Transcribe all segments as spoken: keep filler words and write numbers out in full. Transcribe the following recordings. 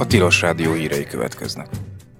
Tilos Rádió hírei következnek.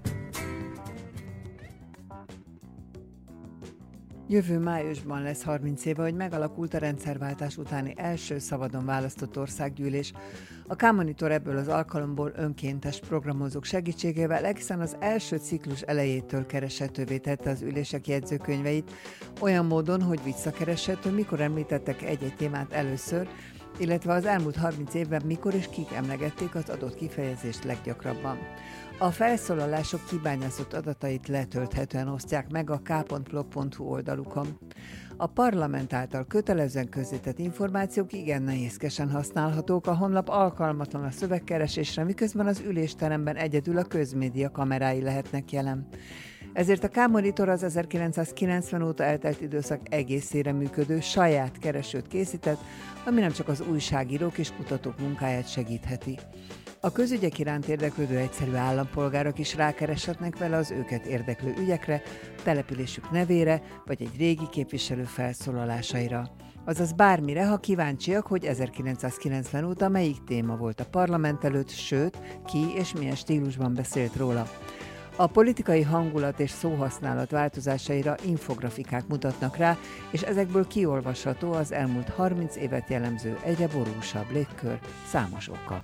Jövő májusban lesz harminc éve, hogy megalakult a rendszerváltás utáni első szabadon választott országgyűlés. A K-Monitor ebből az alkalomból önkéntes programozók segítségével egészen az első ciklus elejétől kereshetővé tette az ülések jegyzőkönyveit, olyan módon, hogy visszakereshető, mikor említettek egy-egy témát először, illetve az elmúlt harminc évben mikor és kik emlegették az adott kifejezést leggyakrabban. A felszólalások kibányászott adatait letölthetően osztják meg a k pont blog pont hu oldalukon. A parlament által kötelezően közzétett információk igen nehézkesen használhatók, a honlap alkalmatlan a szövegkeresésre, miközben az ülésteremben egyedül a közmédia kamerái lehetnek jelen. Ezért a K-Monitor az ezerkilencszázkilencven óta eltelt időszak egészére működő saját keresőt készített, ami nem csak az újságírók és kutatók munkáját segítheti. A közügyek iránt érdeklődő egyszerű állampolgárok is rákereshetnek vele az őket érdeklő ügyekre, településük nevére, vagy egy régi képviselő felszólalásaira. Azaz bármire, ha kíváncsiak, hogy ezerkilencszázkilencven óta melyik téma volt a parlament előtt, sőt, ki és milyen stílusban beszélt róla. A politikai hangulat és szóhasználat változásaira infografikák mutatnak rá, és ezekből kiolvasható az elmúlt harminc évet jellemző egyre borúsabb légkör számos oka.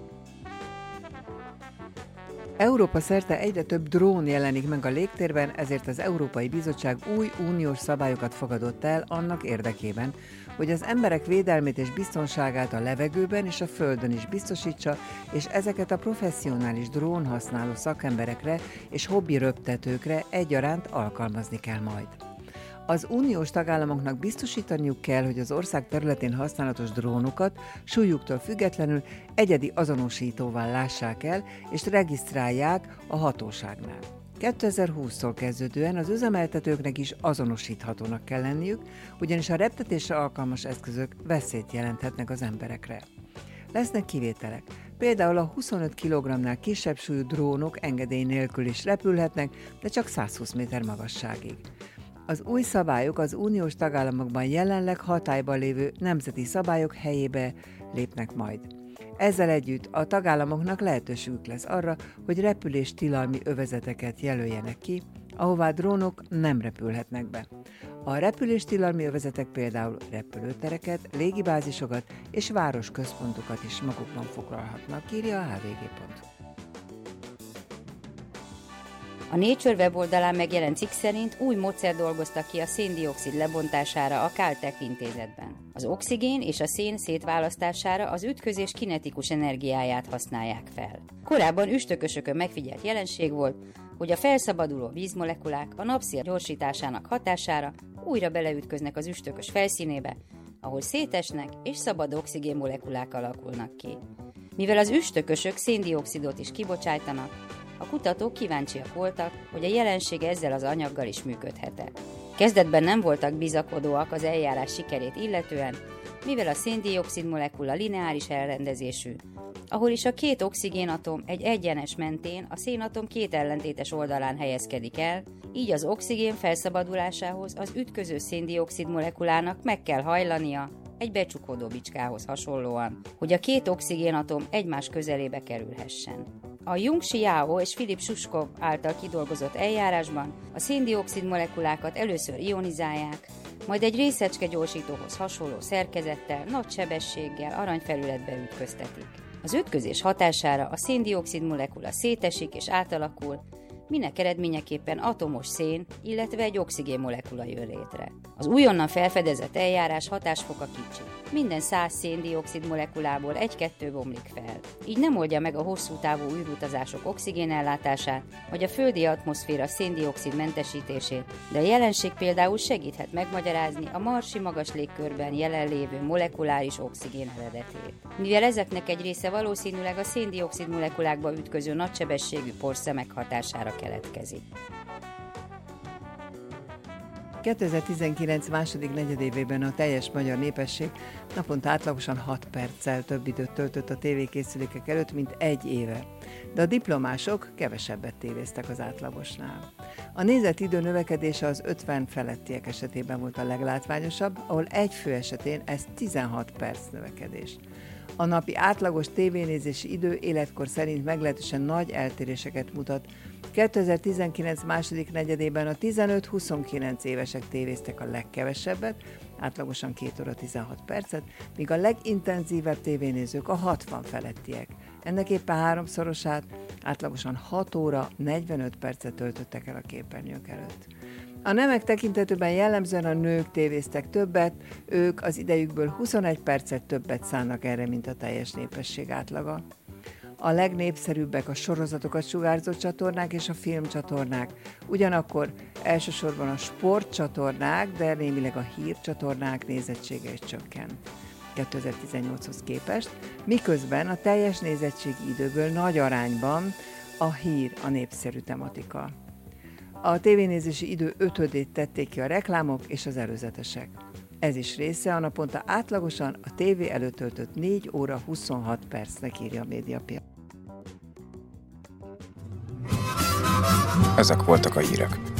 Európa szerte egyre több drón jelenik meg a légtérben, ezért az Európai Bizottság új uniós szabályokat fogadott el annak érdekében, hogy az emberek védelmét és biztonságát a levegőben és a földön is biztosítsa, és ezeket a professzionális drón használó szakemberekre és hobbi röptetőkre egyaránt alkalmazni kell majd. Az uniós tagállamoknak biztosítaniuk kell, hogy az ország területén használatos drónokat súlyuktól függetlenül egyedi azonosítóval lássák el, és regisztrálják a hatóságnál. kétezer-húsztól kezdődően az üzemeltetőknek is azonosíthatónak kell lenniük, ugyanis a reptetésre alkalmas eszközök veszélyt jelenthetnek az emberekre. Lesznek kivételek. Például a huszonöt kilogrammnál kisebb súlyú drónok engedély nélkül is repülhetnek, de csak százhúsz méter magasságig. Az új szabályok az uniós tagállamokban jelenleg hatályban lévő nemzeti szabályok helyébe lépnek majd. Ezzel együtt a tagállamoknak lehetőségük lesz arra, hogy repüléstilalmi övezeteket jelöljenek ki, ahová drónok nem repülhetnek be. A repüléstilalmi övezetek például repülőtereket, légibázisokat és városközpontokat is magukban foglalhatnak, írja a há vé gé pont hu. A Nature weboldalán megjelent cikk szerint új módszert dolgoztak ki a szén-dioxid lebontására a Caltech intézetben. Az oxigén és a szén szétválasztására az ütközés kinetikus energiáját használják fel. Korábban üstökösökön megfigyelt jelenség volt, hogy a felszabaduló vízmolekulák a napszél gyorsításának hatására újra beleütköznek az üstökös felszínébe, ahol szétesnek és szabad oxigénmolekulák alakulnak ki. Mivel az üstökösök szén-dioxidot is kibocsájtanak, a kutatók kíváncsiak voltak, hogy a jelenség ezzel az anyaggal is működhet-e. Kezdetben nem voltak bizakodóak az eljárás sikerét illetően, mivel a szén-dioxid molekula lineáris elrendezésű, ahol is a két oxigénatom egy egyenes mentén a szénatom két ellentétes oldalán helyezkedik el, így az oxigén felszabadulásához az ütköző szén-dioxid molekulának meg kell hajlania, egy becsukódó bicskához hasonlóan, hogy a két oxigénatom egymás közelébe kerülhessen. A Yung-Chi Yao és Philip Shishkov által kidolgozott eljárásban a szén-dioxid molekulákat először ionizálják, majd egy részecske gyorsítóhoz hasonló szerkezettel, nagy sebességgel aranyfelületbe ütköztetik. Az ütközés hatására a szén-dioxid molekula szétesik és átalakul, minek eredményeképpen atomos szén, illetve egy oxigén molekula jön létre. Az újonnan felfedezett eljárás hatásfoka kicsi. Minden száz szén-dioxid molekulából egy-kettő bomlik fel. Így nem oldja meg a hosszú távú űrutazások oxigénellátását, vagy a földi atmoszféra szén-dioxid mentesítését, de a jelenség például segíthet megmagyarázni a marsi magas légkörben jelenlévő molekuláris oxigén eredetét. Mivel ezeknek egy része valószínűleg a szén-dioxid molekulákba ütköző nagysebességű porszemek hatására keletkezik. kétezer-tizenkilenc második negyedévében a teljes magyar népesség naponta átlagosan hat perccel több időt töltött a tévékészülékek előtt, mint egy éve. De a diplomások kevesebbet tévéztek az átlagosnál. A nézett idő növekedése az ötven felettiek esetében volt a leglátványosabb, ahol egy fő esetén ez tizenhat perc növekedés. A napi átlagos tévénézési idő életkor szerint meglehetősen nagy eltéréseket mutat. kétezer-tizenkilenc második negyedében a tizenöt-huszonkilenc évesek tévéztek a legkevesebbet, átlagosan két óra tizenhat percet, míg a legintenzívebb tévénézők a hatvan felettiek. Ennek éppen háromszorosát, átlagosan hat óra negyvenöt percet töltöttek el a képernyők előtt. A nemek tekintetében jellemzően a nők tévéztek többet, ők az idejükből huszonegy percet többet szánnak erre, mint a teljes népesség átlaga. A legnépszerűbbek a sorozatokat sugárzó csatornák és a filmcsatornák. Ugyanakkor elsősorban a sportcsatornák, de némileg a hírcsatornák nézettsége is csökkent kétezer-tizennyolchoz képest, miközben a teljes nézettségi időből nagy arányban a hír a népszerű tematika. A tévénézési idő ötödét tették ki a reklámok és az előzetesek. Ez is része a naponta átlagosan a tévé előtt töltött négy óra huszonhat percnek, írja a Médiapiac. Ezek voltak a hírek.